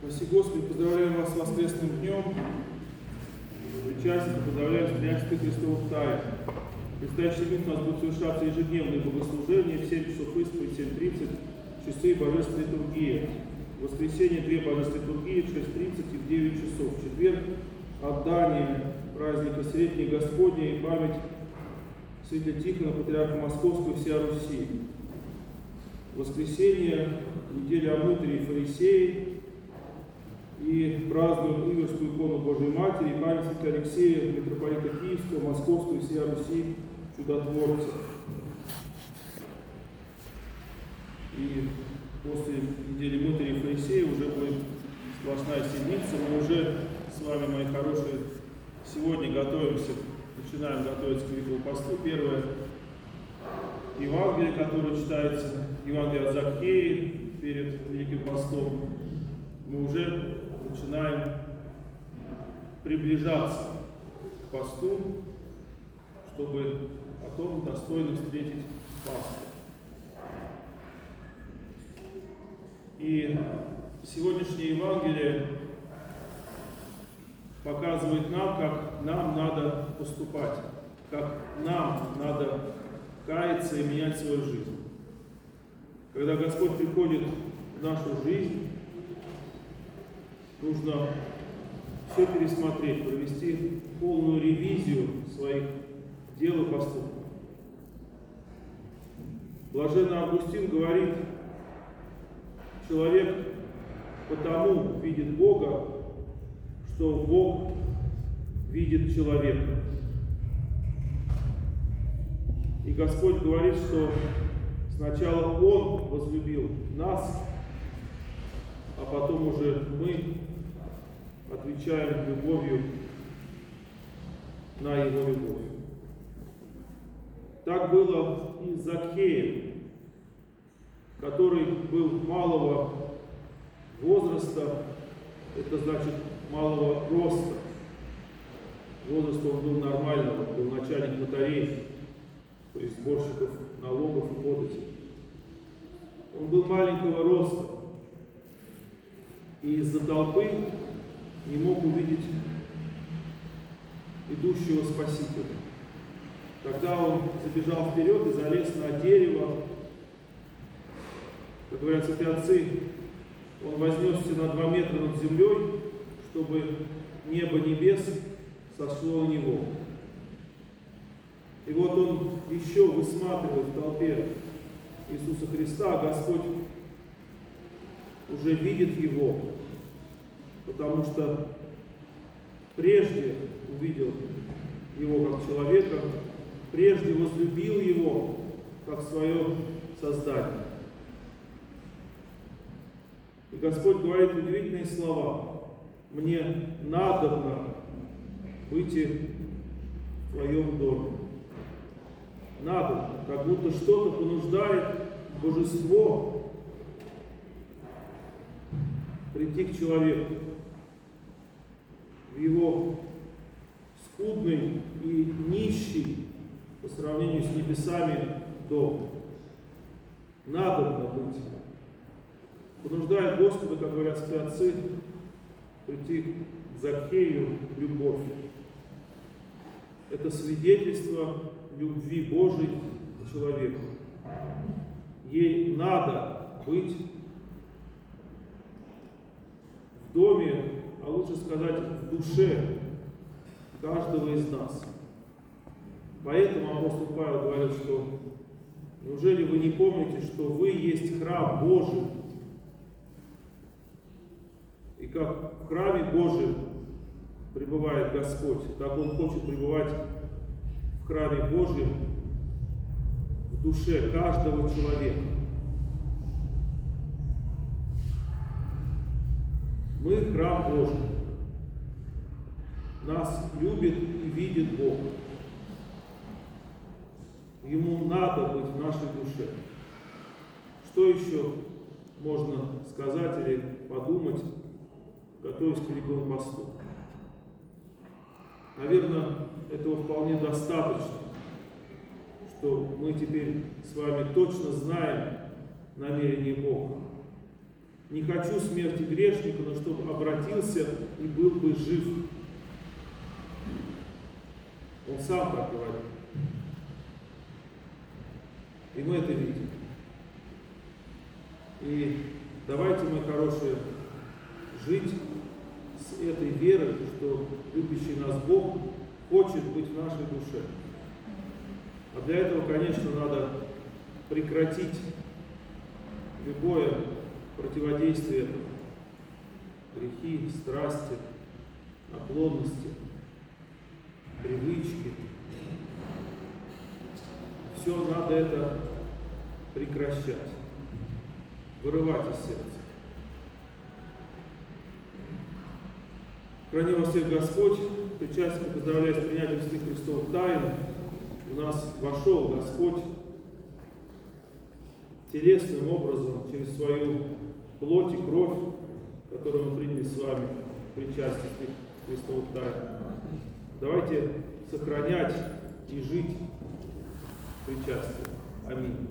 Спаси Господи, поздравляем вас с воскресным днем. Причастники поздравляем с 13 Христовых тайн. В предстоящий день у нас будут совершаться ежедневные богослужения в 7 часов исповедь, 7:30, часы божественной литургии. В воскресенье 2 божественные литургии в 6:30 и в 9 часов. В четверг отдание праздника Сретения Господня и память святителя Тихона, патриарха Московского и всея Руси. В воскресенье неделя о мытаре и фарисее, и празднуем Иверскую икону Божией Матери и память святителя Алексея, митрополита Киевского, Московского и всея Руси, чудотворца. И после недели мытаря и фарисея уже будет сплошная седмица. Мы уже с вами, мои хорошие, сегодня готовимся, начинаем готовиться к Великому посту. Первое Евангелие, которое читается, Евангелие от Закхея перед Великим постом, мы уже начинаем приближаться к посту, чтобы потом достойно встретить Пасху. И сегодняшнее Евангелие показывает нам, как нам надо поступать, как нам надо каяться и менять свою жизнь. Когда Господь приходит в нашу жизнь, нужно все пересмотреть, провести полную ревизию своих дел и поступков. Блаженный Августин говорит, человек потому видит Бога, что Бог видит человека. И Господь говорит, что сначала Он возлюбил нас, а потом уже мы отвечаем любовью на Его любовь. Так было и с Закхеем, который был малого возраста, это значит малого роста. Возраст он был нормального, был начальник нотариев, то есть сборщиков налогов и податей. Он был маленького роста и из-за толпы не мог увидеть идущего Спасителя. Тогда он забежал вперед и залез на дерево. Как говорят святые отцы, он вознесся на 2 метра над землей, чтобы небо небес сошло на него. И вот он еще высматривает в толпе Иисуса Христа, а Господь уже видит его, потому что прежде увидел его как человека, прежде возлюбил его как свое создание. И Господь говорит удивительные слова: «Мне надобно выйти в твоем доме». Надобно, как будто что-то понуждает божество прийти к человеку в его скудный и нищий по сравнению с небесами дом. Надобно быть. Понуждает Господа, как говорят святые отцы, прийти к Закхею в любовь. Это свидетельство любви Божией к человеку. Ей надо быть в доме, а лучше сказать, в душе каждого из нас. Поэтому апостол Павел говорит, что неужели вы не помните, что вы есть храм Божий? И как в храме Божьем пребывает Господь, так Он хочет пребывать в храме Божьем, в душе каждого человека. Мы храм Божий. Нас любит и видит Бог. Ему надо быть в нашей душе. Что еще можно сказать или подумать, готовясь к Великому посту? Наверное, этого вполне достаточно, что мы теперь с вами точно знаем намерение Бога. Не хочу смерти грешника, но чтобы обратился и был бы жив. Он сам так говорит. И мы это видим. И давайте, мои хорошие, жить с этой верой, что любящий нас Бог хочет быть в нашей душе. А для этого, конечно, надо прекратить любое противодействие этому. Грехи, страсти, наклонности, привычки. Все надо это прекращать, вырывать из сердца. Храни вас всех Господь, причастие поздравляю с принятием святых Христовых тайн. У нас вошел Господь телесным образом через свою плоть и кровь, которую мы приняли с вами в причастии святых Христовых тайн. Давайте сохранять и жить причастием. Аминь.